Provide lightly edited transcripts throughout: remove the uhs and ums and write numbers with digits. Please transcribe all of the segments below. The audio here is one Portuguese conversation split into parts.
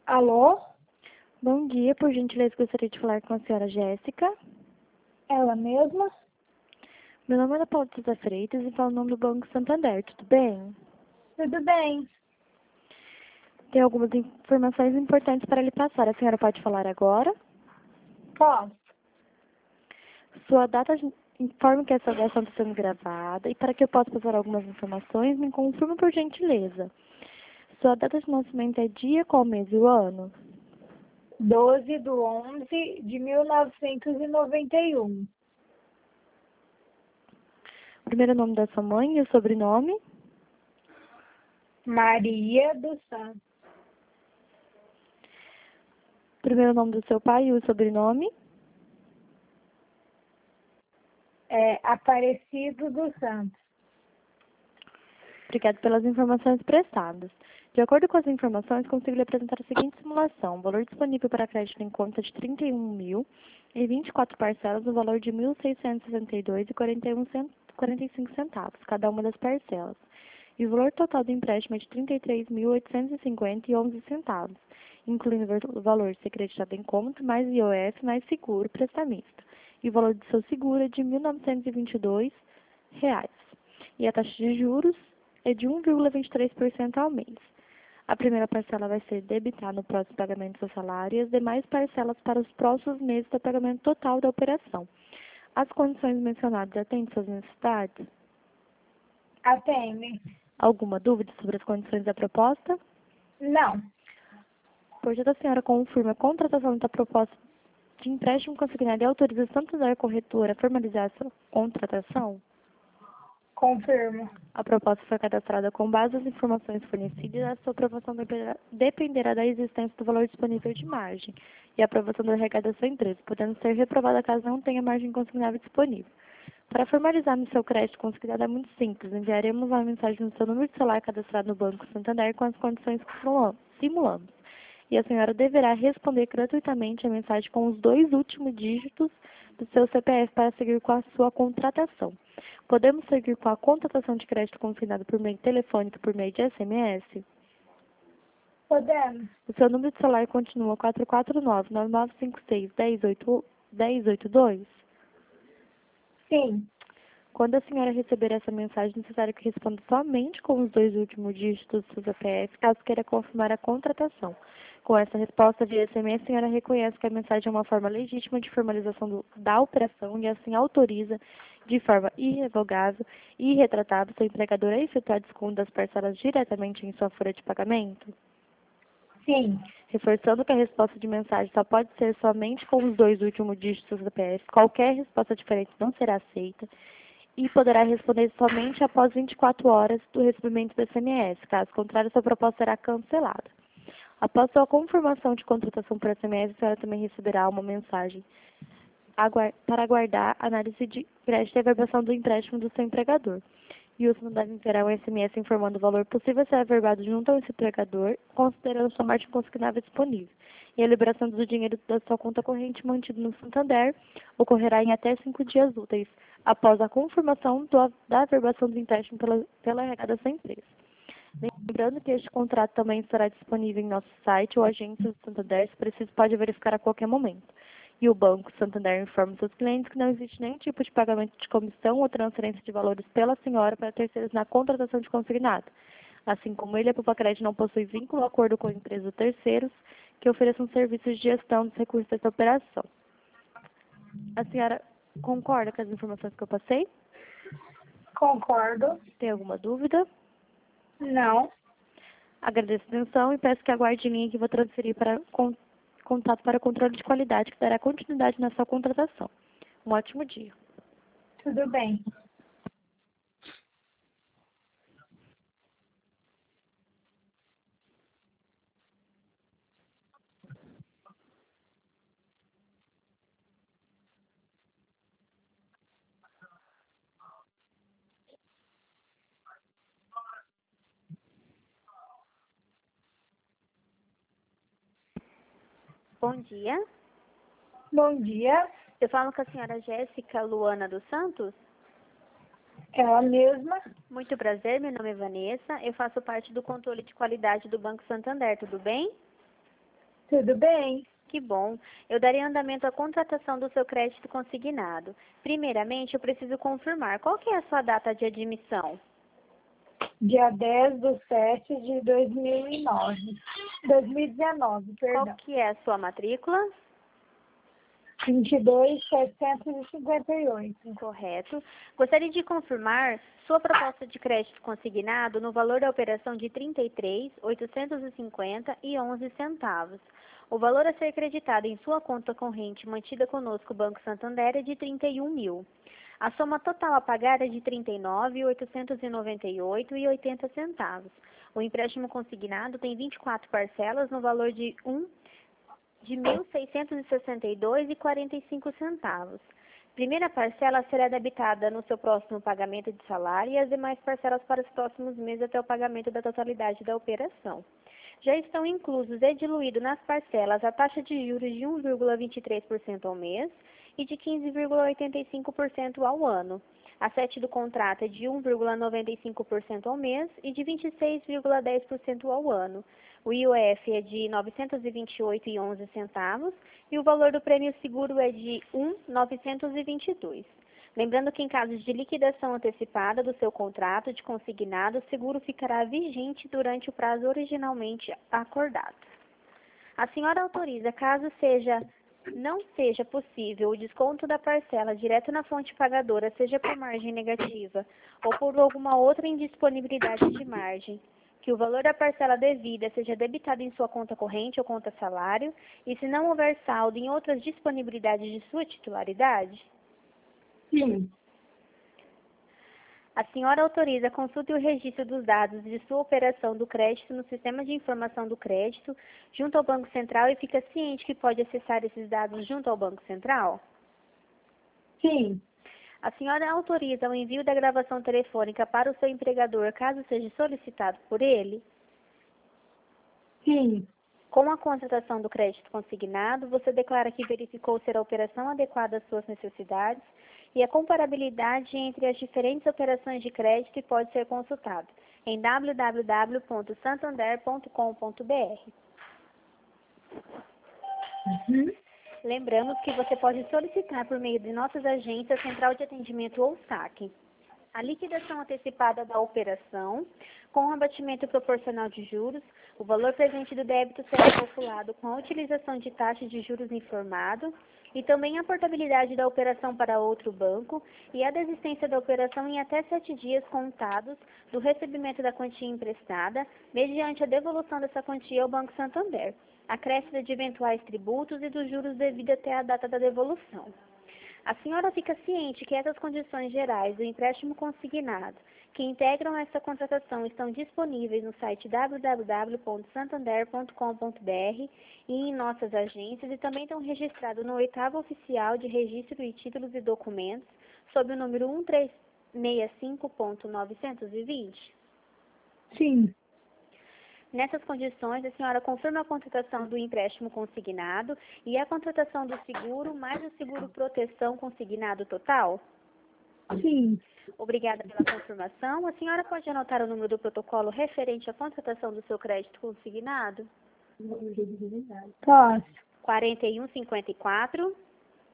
Alô? Bom dia, por gentileza, gostaria de falar com a senhora Jéssica. Ela mesma? Meu nome é Ana Paula de Souza Freitas e falo em nome do Banco Santander, tudo bem? Tudo bem. Tem algumas informações importantes para lhe passar. A senhora pode falar agora? Posso? Sua data, informe que essa ligação está sendo gravada e para que eu possa passar algumas informações, me confirme por gentileza. Sua data de nascimento é dia, qual mês e o ano? 12/11/1991. O primeiro nome da sua mãe e o sobrenome? Maria dos Santos. O primeiro nome do seu pai e o sobrenome? Aparecido dos Santos. Obrigada pelas informações prestadas. De acordo com as informações, consigo lhe apresentar a seguinte simulação. O valor disponível para crédito em conta de 31.000 e 24 parcelas no valor de R$ 1.662,45, cada uma das parcelas. E o valor total do empréstimo é de R$ 33.850,11, incluindo o valor ser creditado em conta, mais IOF, mais seguro prestamista. E o valor do seu seguro é de R$ 1.922. E a taxa de juros é de 1,23% ao mês. A primeira parcela vai ser debitada no próximo pagamento do seu salário e as demais parcelas para os próximos meses do pagamento total da operação. As condições mencionadas atendem suas necessidades? Atende? Alguma dúvida sobre as condições da proposta? Não. Portanto, a senhora confirma a contratação da proposta de empréstimo consignado e autoriza tanto da corretora a formalizar essa contratação? Confirmo. A proposta foi cadastrada com base nas informações fornecidas e a sua aprovação dependerá da existência do valor disponível de margem e a aprovação da arrecadação da empresa, podendo ser reprovada caso não tenha margem consignável disponível. Para formalizar no seu crédito consignado é muito simples. Enviaremos uma mensagem no seu número de celular cadastrado no Banco Santander com as condições que simulamos. E a senhora deverá responder gratuitamente a mensagem com os 2 últimos dígitos do seu CPF para seguir com a sua contratação. Podemos seguir com a contratação de crédito consignado por meio telefônico e por meio de SMS? Podemos? O seu número de celular continua 449-9956-1082? Sim. Quando a senhora receber essa mensagem, é necessário que responda somente com os 2 últimos dígitos do seu CPF, caso queira confirmar a contratação. Com essa resposta via SMS, a senhora reconhece que a mensagem é uma forma legítima de formalização da operação e assim autoriza, de forma irrevogável e irretratável, seu empregador a efetuar desconto das parcelas diretamente em sua folha de pagamento? Sim. Reforçando que a resposta de mensagem só pode ser somente com os 2 últimos dígitos do CPF. Qualquer resposta diferente não será aceita e poderá responder somente após 24 horas do recebimento do SMS. Caso contrário, sua proposta será cancelada. Após sua confirmação de contratação por SMS, a senhora também receberá uma mensagem para aguardar a análise de crédito e averbação do empréstimo do seu empregador. E o Santander enviará um SMS informando o valor possível a ser averbado junto ao empregador, considerando sua margem consignável disponível. E a liberação do dinheiro da sua conta corrente mantido no Santander ocorrerá em até 5 dias úteis, após a confirmação da averbação do empréstimo pela arrecadação da empresa. Lembrando que este contrato também estará disponível em nosso site ou agência do Santander, se preciso pode verificar a qualquer momento. E o Banco Santander informa seus clientes que não existe nenhum tipo de pagamento de comissão ou transferência de valores pela senhora para terceiros na contratação de consignado. Assim como ele, a Pupacred não possui vínculo ou acordo com empresas ou terceiros que ofereçam serviços de gestão dos recursos dessa operação. A senhora concorda com as informações que eu passei? Concordo. Tem alguma dúvida? Não. Agradeço a atenção e peço que aguarde em linha que vou transferir para contato para controle de qualidade, que dará continuidade na sua contratação. Um ótimo dia. Tudo bem. Bom dia. Bom dia. Eu falo com a senhora Jéssica Luana dos Santos. Ela mesma? Muito prazer, meu nome é Vanessa. Eu faço parte do controle de qualidade do Banco Santander, tudo bem? Tudo bem? Que bom. Eu darei andamento à contratação do seu crédito consignado. Primeiramente, eu preciso confirmar qual que é a sua data de admissão. Dia 10/7/2009. 2019, Qual perdão. que é a sua matrícula? 22.758. Correto. Gostaria de confirmar sua proposta de crédito consignado no valor da operação de R$ 33.850,11. O valor a ser creditado em sua conta corrente mantida conosco, Banco Santander, é de R$ 31.000. A soma total a pagar é de R$ 39.898,80. O empréstimo consignado tem 24 parcelas no valor de R$ 1.662,45. Primeira parcela será debitada no seu próximo pagamento de salário e as demais parcelas para os próximos meses até o pagamento da totalidade da operação. Já estão inclusos e diluídos nas parcelas a taxa de juros de 1,23% ao mês e de 15,85% ao ano. A sete do contrato é de 1,95% ao mês e de 26,10% ao ano. O IOF é de R$ 928,11 e o valor do prêmio seguro é de R$ 1.922. Lembrando que em caso de liquidação antecipada do seu contrato de consignado, o seguro ficará vigente durante o prazo originalmente acordado. A senhora autoriza, caso não seja possível o desconto da parcela direto na fonte pagadora, seja por margem negativa ou por alguma outra indisponibilidade de margem, que o valor da parcela devida seja debitado em sua conta corrente ou conta salário, e se não houver saldo em outras disponibilidades de sua titularidade? Sim. A senhora autoriza a consulta e o registro dos dados de sua operação do crédito no Sistema de Informação do Crédito, junto ao Banco Central, e fica ciente que pode acessar esses dados junto ao Banco Central? Sim. A senhora autoriza o envio da gravação telefônica para o seu empregador, caso seja solicitado por ele? Sim. Com a contratação do crédito consignado, você declara que verificou ser a operação adequada às suas necessidades e a comparabilidade entre as diferentes operações de crédito pode ser consultada em www.santander.com.br. Lembramos que você pode solicitar por meio de nossas agências, Central de Atendimento ou SAC, a liquidação antecipada da operação, com abatimento proporcional de juros. O valor presente do débito será calculado com a utilização de taxa de juros informado e também a portabilidade da operação para outro banco e a desistência da operação em até 7 dias contados do recebimento da quantia emprestada, mediante a devolução dessa quantia ao Banco Santander, acréscimo de eventuais tributos e dos juros devido até a data da devolução. A senhora fica ciente que essas condições gerais do empréstimo consignado, que integram esta contratação, estão disponíveis no site www.santander.com.br e em nossas agências, e também estão registrados no 8º Oficial de Registro de Títulos e Documentos, sob o número 1365.920? Sim. Nessas condições, a senhora confirma a contratação do empréstimo consignado e a contratação do seguro, mais o seguro proteção consignado total? Sim. Obrigada pela confirmação. A senhora pode anotar o número do protocolo referente à contratação do seu crédito consignado? Posso. 4154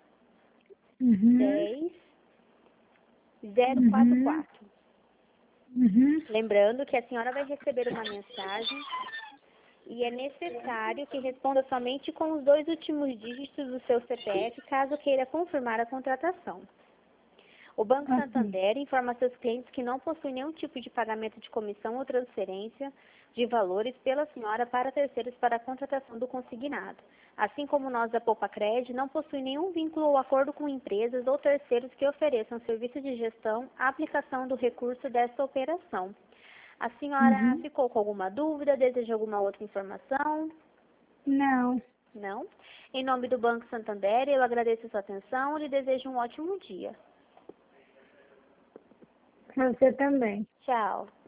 Uhum. 10 044. Lembrando Lembrando que a senhora vai receber uma mensagem e é necessário que responda somente com os 2 últimos dígitos do seu CPF, caso queira confirmar a contratação. O Banco Santander informa seus clientes que não possui nenhum tipo de pagamento de comissão ou transferência de valores pela senhora para terceiros para a contratação do consignado. Assim como nós da Poupa Cred, não possui nenhum vínculo ou acordo com empresas ou terceiros que ofereçam serviço de gestão à aplicação do recurso dessa operação. A senhora ficou com alguma dúvida? Deseja alguma outra informação? Não. Não? Em nome do Banco Santander, eu agradeço a sua atenção e lhe desejo um ótimo dia. Você também. Tchau.